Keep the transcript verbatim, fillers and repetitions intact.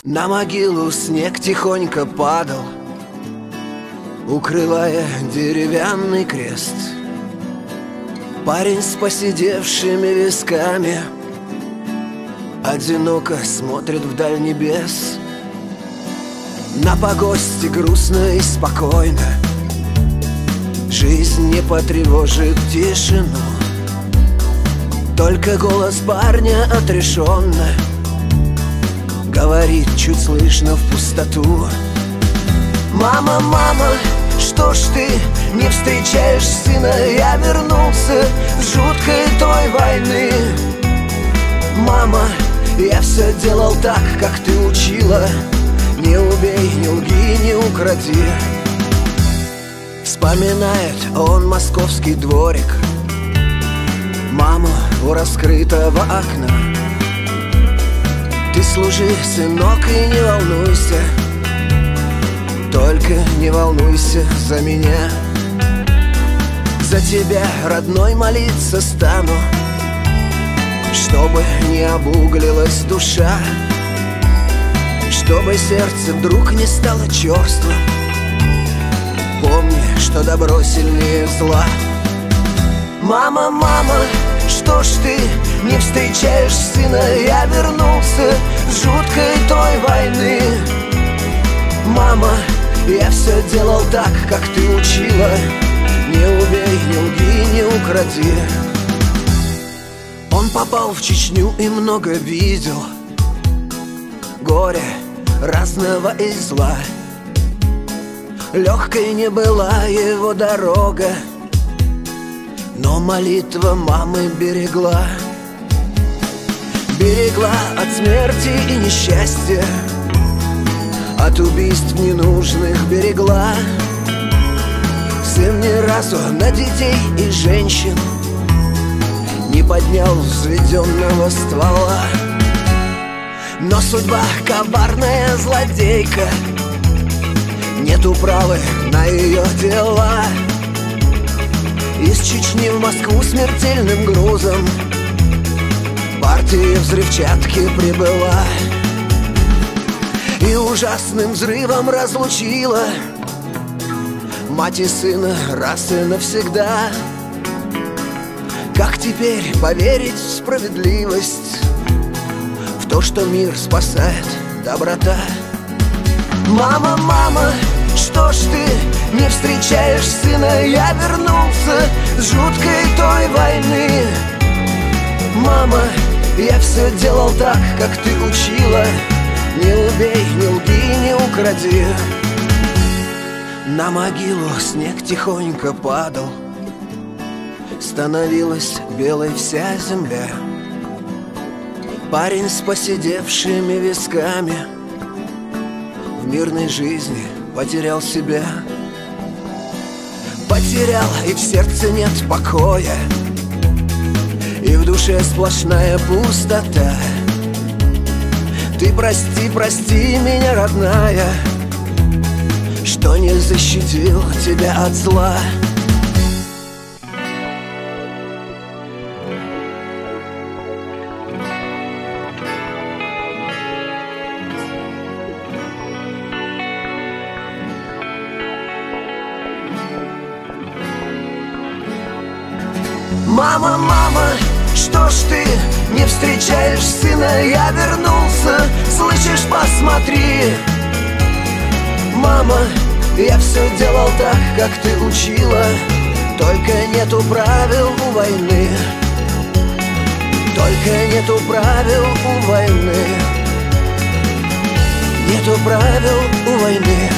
На могилу снег тихонько падал, укрывая деревянный крест. Парень с поседевшими висками одиноко смотрит вдаль небес. На погосте грустно и спокойно, жизнь не потревожит тишину. Только голос парня отрешенно говорит чуть слышно в пустоту: мама, мама, что ж ты не встречаешь сына? Я вернулся с жуткой той войны. Мама, я все делал так, как ты учила. Не убей, не лги, не укради. Вспоминает он московский дворик, маму у раскрытого окна. Ты служи, сынок, и не волнуйся, только не волнуйся за меня. За тебя, родной, молиться стану, чтобы не обуглилась душа, чтобы сердце вдруг не стало черствым. Помни, что добро сильнее зла. Мама, мама, что ж ты не встречаешь сына? Я вернулся с жуткой той войны. Мама, я все делал так, как ты учила. Не убей, не лги, не укради. Он попал в Чечню и много видел горя разного и зла. Легкой не была его дорога, но молитва мамы берегла. Берегла от смерти и несчастья, от убийств ненужных берегла. Сын ни разу на детей и женщин не поднял взведенного ствола. Но судьба коварная злодейка, нет управы на ее дела. Из Чечни в Москву смертельным грузом партия взрывчатки прибыла и ужасным взрывом разлучила мать и сына раз и навсегда. Как теперь поверить в справедливость, в то, что мир спасает доброта? Мама, мама, что ж ты не встречаешь сына? Я вернулся с жуткой той войны. Мама, я все делал так, как ты учила. Не убей, не лги, не укради. На могилу снег тихонько падал, становилась белой вся земля. Парень с поседевшими висками в мирной жизни потерял себя. Потерял, и в сердце нет покоя, и в душе сплошная пустота. Ты прости, прости меня, родная, что не защитил тебя от зла. Мама, мама, что ж ты не встречаешь сына? Я вернулся, слышишь, посмотри. Мама, я все делал так, как ты учила. Только нету правил у войны, только нету правил у войны, нету правил у войны.